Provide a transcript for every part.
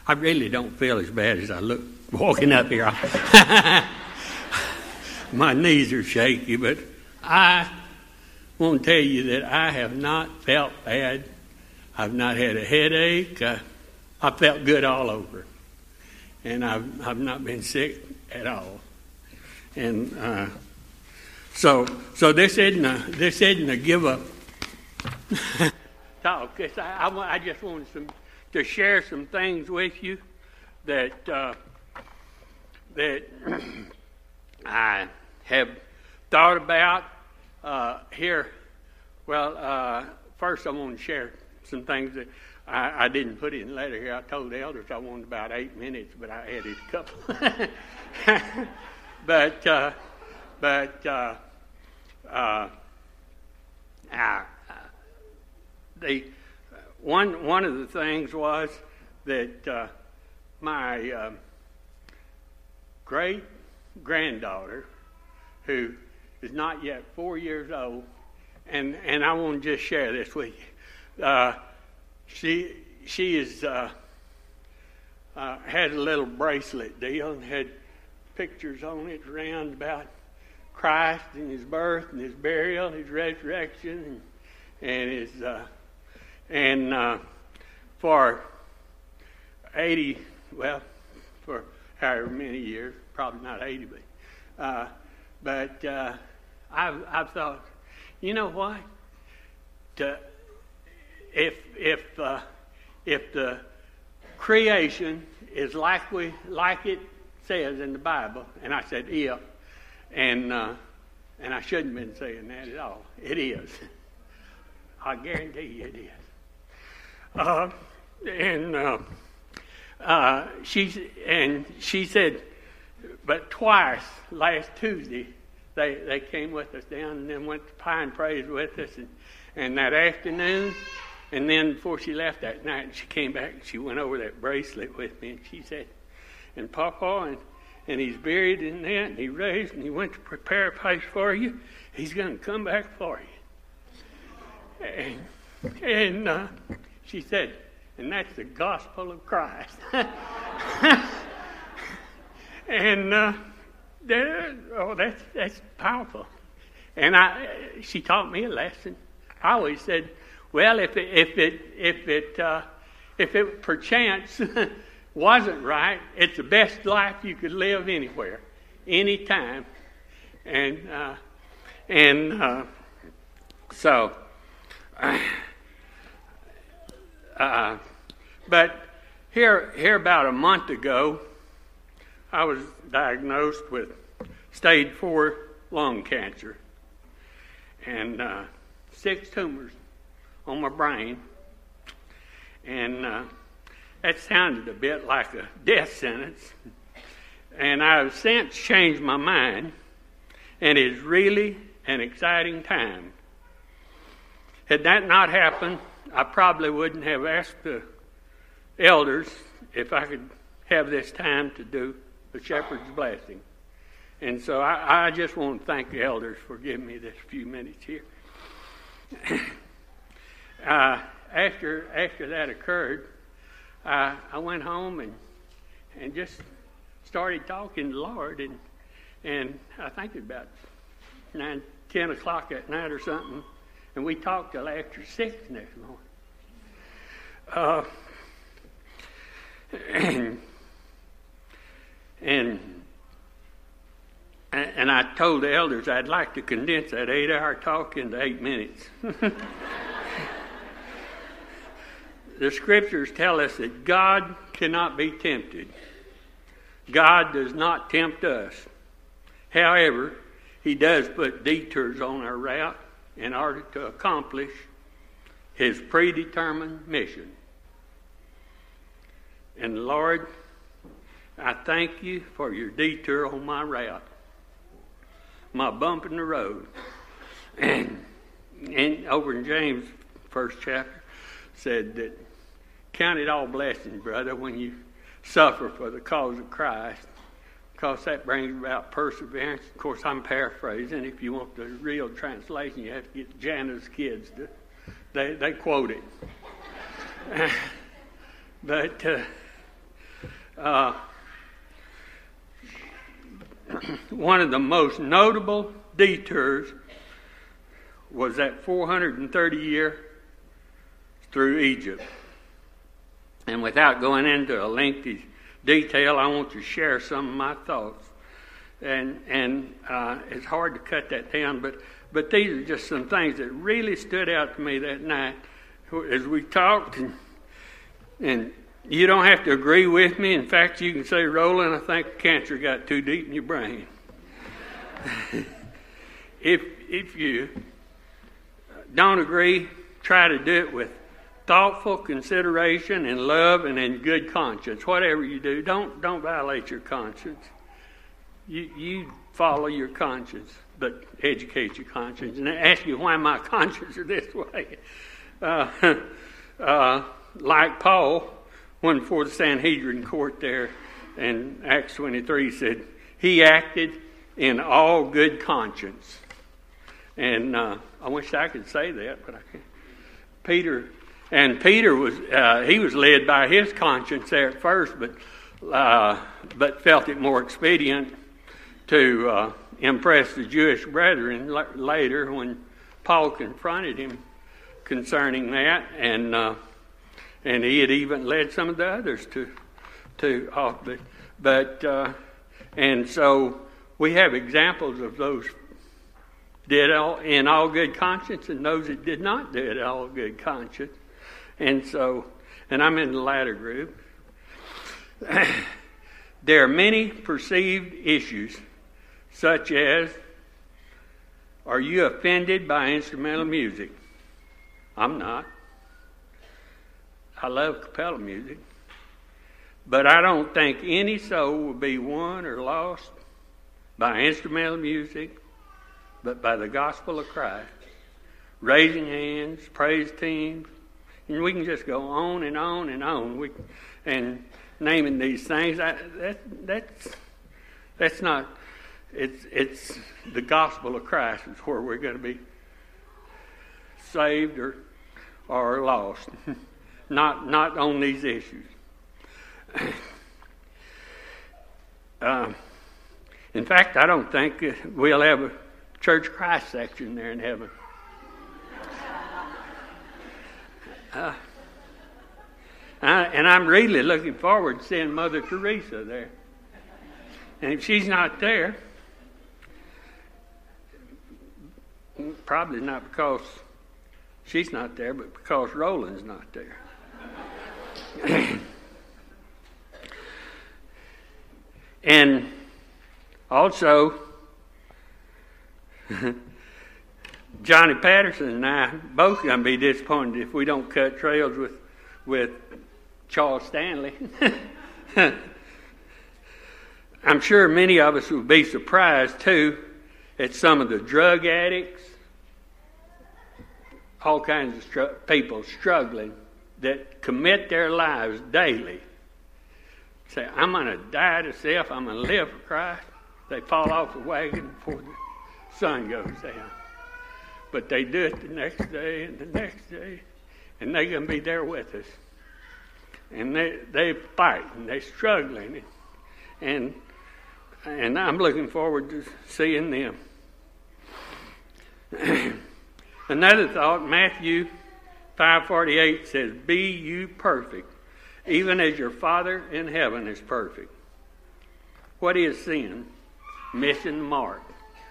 I really don't feel as bad as I look walking up here. My knees are shaky, but I want to tell you that I have not felt bad. I've not had a headache. I felt good all over, and I've not been sick at all. And so this isn't a give up talk. I just wanted to share some things with you that I have thought about here. Well, first I want to share some things that I didn't put in the letter here. I told the elders I wanted about 8 minutes, but I added a couple. One of the things was that my great granddaughter, who is not yet 4 years old, and I want to just share this with you. She is had a little bracelet deal and had pictures on it around about Christ and His birth and His burial, His resurrection, and His for 80, well, for however many years, probably not 80, but I've thought, you know what? If the creation is like it says in the Bible, and I said if, and I shouldn't have been saying that at all. It is. I guarantee you it is. She said, but twice last Tuesday they came with us down and then went to Pine Praise with us, and that afternoon, and then before she left that night, she came back and she went over that bracelet with me, and she said, and Papa, and he's buried in that, and he raised, and he went to prepare a place for you. He's going to come back for you. And she said, and that's the gospel of Christ. And that's powerful. And she taught me a lesson. I always said, well, if it perchance wasn't right, it's the best life you could live anywhere, anytime. But here about a month ago, I was diagnosed with stage 4 lung cancer and 6 tumors on my brain, and that sounded a bit like a death sentence, and I've since changed my mind, and it's really an exciting time. Had that not happened, I probably wouldn't have asked the elders if I could have this time to do the shepherd's blessing. And so I just want to thank the elders for giving me this few minutes here. After that occurred, I went home and just started talking to the Lord, and I think it was about 9, 10 o'clock at night or something, and we talked till after 6 next morning. And I told the elders I'd like to condense that 8-hour talk into 8 minutes. The scriptures tell us that God cannot be tempted. God does not tempt us. However, He does put detours on our route in order to accomplish His predetermined mission. And Lord, I thank You for Your detour on my route, my bump in the road. And over in James, 1st chapter, said that count it all blessings, brother, when you suffer for the cause of Christ, because that brings about perseverance. Of course, I'm paraphrasing. If you want the real translation, you have to get Jana's kids to, they quote it. But One of the most notable detours was that 430 year through Egypt. And without going into a lengthy detail, I want to share some of my thoughts. And it's hard to cut that down, but these are just some things that really stood out to me that night as we talked. And you don't have to agree with me. In fact, you can say, Roland, I think cancer got too deep in your brain. If you don't agree, try to do it with thoughtful consideration and love and in good conscience. Whatever you do, don't violate your conscience. You follow your conscience, but educate your conscience. And ask you why my conscience is this way. Like Paul, when before the Sanhedrin court there in Acts 23 said, he acted in all good conscience. And I wish I could say that, but I can't. Peter was he was led by his conscience there at first, but felt it more expedient to impress the Jewish brethren later when Paul confronted him concerning that, and he had even led some of the others to off. But and so we have examples of those did in all good conscience and those that did not do it in all good conscience. And I'm in the latter group. There are many perceived issues, such as, are you offended by instrumental music? I'm not. I love cappella music. But I don't think any soul will be won or lost by instrumental music, but by the gospel of Christ. Raising hands, praise teams, and we can just go on and on and on. And naming these things, that's not. It's the gospel of Christ is where we're going to be saved or lost. Not on these issues. In fact, I don't think we'll have a Church of Christ section there in heaven. And I'm really looking forward to seeing Mother Teresa there. And if she's not there, probably not because she's not there, but because Roland's not there. And also, Johnny Patterson and I both going to be disappointed if we don't cut trails with Charles Stanley. I'm sure many of us would be surprised too at some of the drug addicts, all kinds of people struggling that commit their lives daily. Say, I'm going to die to self, I'm going to live for Christ. They fall off the wagon before the sun goes down. But they do it the next day and the next day, and they're going to be there with us. And they fight, and they're struggling, and I'm looking forward to seeing them. Another thought, Matthew 5:48 says, "Be you perfect, even as your Father in heaven is perfect." What is sin? Missing the mark.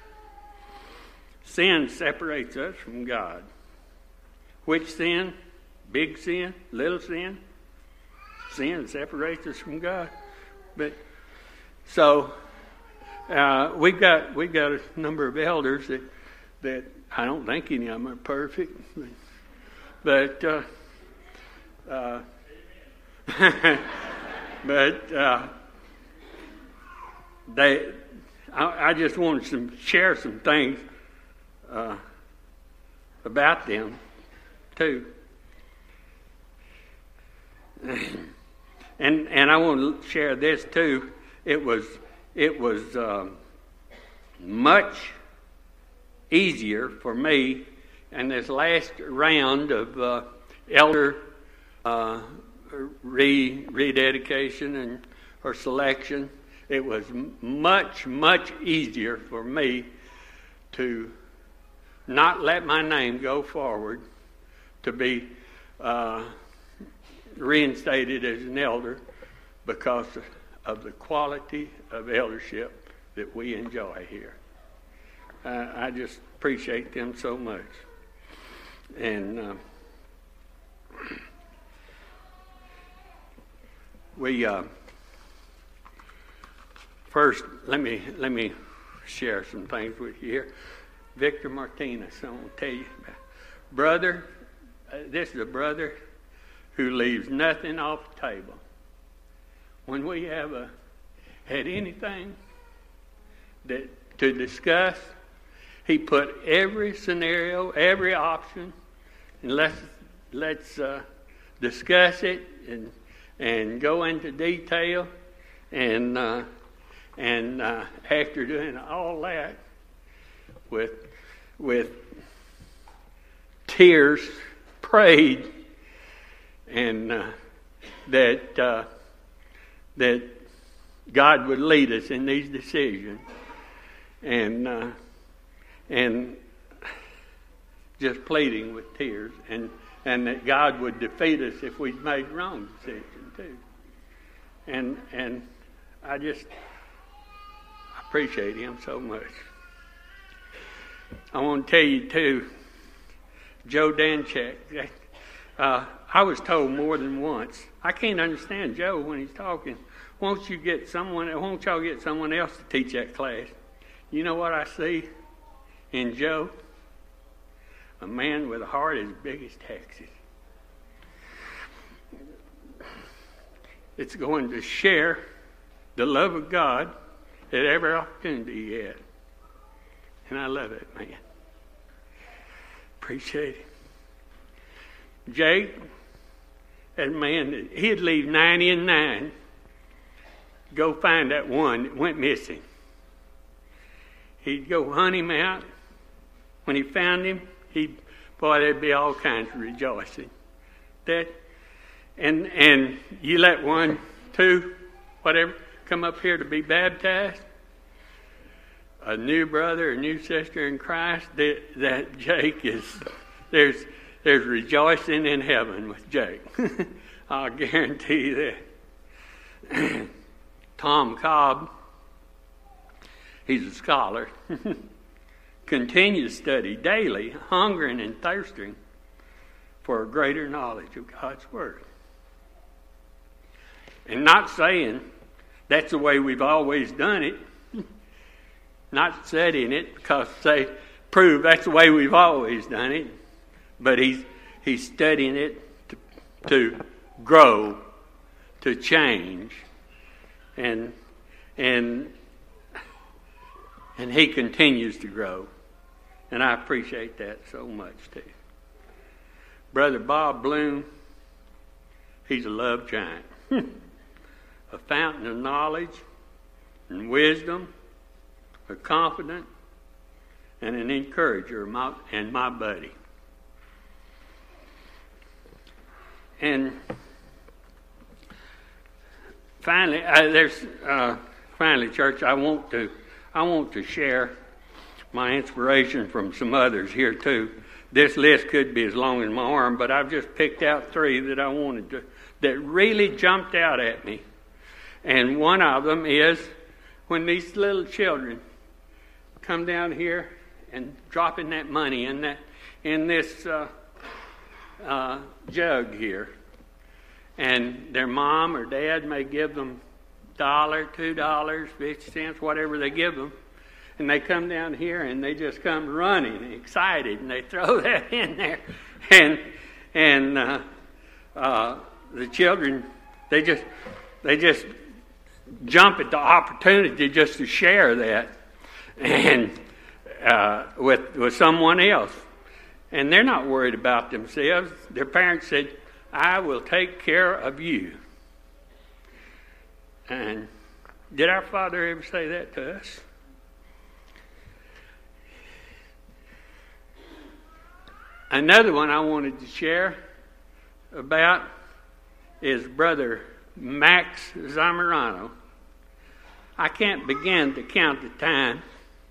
Sin separates us from God. Which sin? Big sin? Little sin? Sin separates us from God. But so we've got a number of elders that I don't think any of them are perfect, but I just wanted to share some things about them too, and I want to share this too. It was much easier for me in this last round of elder rededication and or selection. It was much, much easier for me to not let my name go forward to be reinstated as an elder because of the quality of eldership that we enjoy here. I just appreciate them so much. And we first let me share some things with you here. Victor Martinez, I want to tell you about. Brother, this is a brother who leaves nothing off the table. When we had anything to discuss, he put every scenario, every option, and let's discuss it and go into detail. And after doing all that, with tears, prayed, and that God would lead us in these decisions, and just pleading with tears, and that God would defeat us if we made the wrong decision too. And I appreciate him so much. I want to tell you too, Joe Danchek. I was told more than once, I can't understand Joe when he's talking. Won't y'all get someone else to teach that class? You know what I see in Joe? A man with a heart as big as Texas. It's going to share the love of God at every opportunity he had. And I love it, man. Appreciate it. Jake, that man, he'd leave 90 and 9, go find that one that went missing. He'd go hunt him out. When he found him, there'd be all kinds of rejoicing. And you let 1, 2, whatever, come up here to be baptized, a new brother, a new sister in Christ, that Jake is, there's rejoicing in heaven with Jake. I'll guarantee you that. Tom Cobb, he's a scholar, continues to study daily, hungering and thirsting for a greater knowledge of God's Word. And not saying that's the way we've always done it, not studying it because they prove that's the way we've always done it, but he's studying it to grow, to change, and he continues to grow, and I appreciate that so much too. Brother Bob Bloom, he's a love giant, a fountain of knowledge and wisdom, a confidant, and an encourager, and my buddy. And finally, church, I want to share my inspiration from some others here too. This list could be as long as my arm, but I've just picked out 3 that really jumped out at me. And one of them is when these little children come down here and dropping that money in this jug here, and their mom or dad may give them $1, $2, 50 cents, whatever they give them, and they come down here and they just come running and excited, and they throw that in there, and the children they just jump at the opportunity just to share that and with someone else. And they're not worried about themselves. Their parents said, I will take care of you. And did our Father ever say that to us? Another one I wanted to share about is Brother Max Zamorano. I can't begin to count the time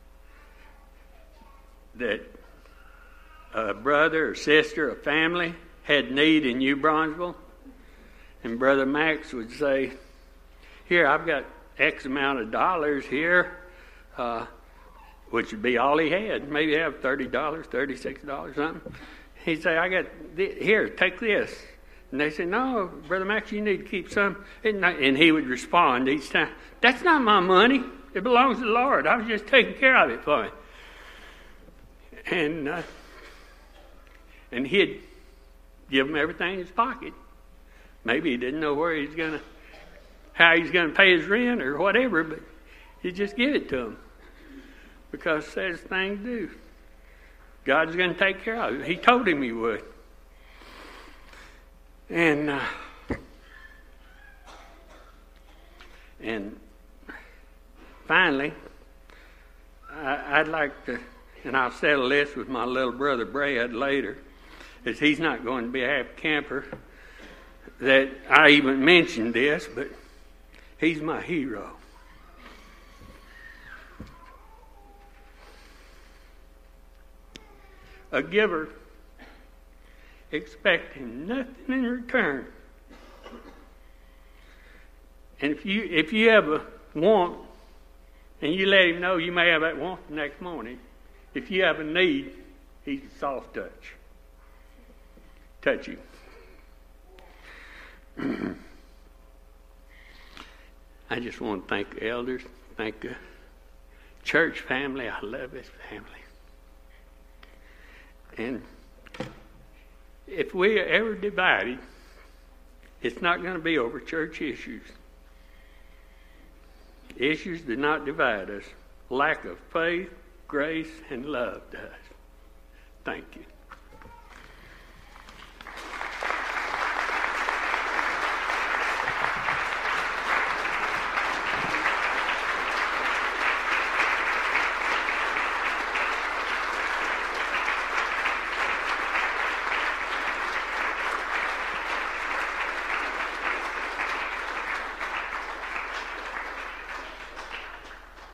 that a brother or sister or family had need in New Bronzeville, and Brother Max would say, here, I've got X amount of dollars here, which would be all he had. Maybe have $30, $36, something. He'd say, I got, here, take this. And they said, no, Brother Max, you need to keep some. And he would respond each time, that's not my money. It belongs to the Lord. I was just taking care of it for him. And he'd give him everything in his pocket. Maybe he didn't know how he's going to pay his rent or whatever, but he'd just give it to him. Because that's the thing to do. God's going to take care of it. He told him he would. And finally, I'd like to, and I'll settle this with my little brother Brad later, as he's not going to be a happy camper, that I even mentioned this, but he's my hero. A giver expecting nothing in return. And if you have a want, and you let him know you may have that want the next morning, if you have a need, he's a soft touch. Touch you. I just want to thank the elders, thank the church family. I love this family. And if we are ever divided, it's not going to be over church issues. Issues do not divide us. Lack of faith, grace, and love does. Thank you.